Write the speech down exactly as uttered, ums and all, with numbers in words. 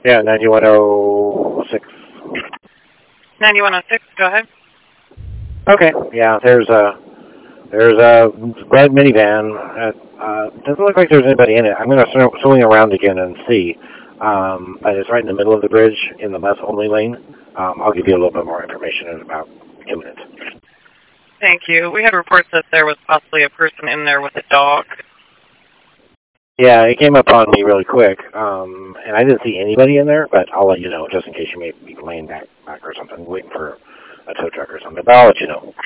Yeah, ninety-one oh six. ninety-one oh six, go ahead. Okay, yeah, there's a there's a red minivan. Uh, uh, doesn't look like there's anybody in it. I'm going to swing around again and see. Um, but it's right in the middle of the bridge in the bus only lane. Um, I'll give you a little bit more information in about two minutes. Thank you. We had reports that there was possibly a person in there with a dog. Yeah, it came up on me really quick, um, and I didn't see anybody in there, but I'll let you know just in case you may be laying back, back or something, waiting for a tow truck or something. But I'll let you know.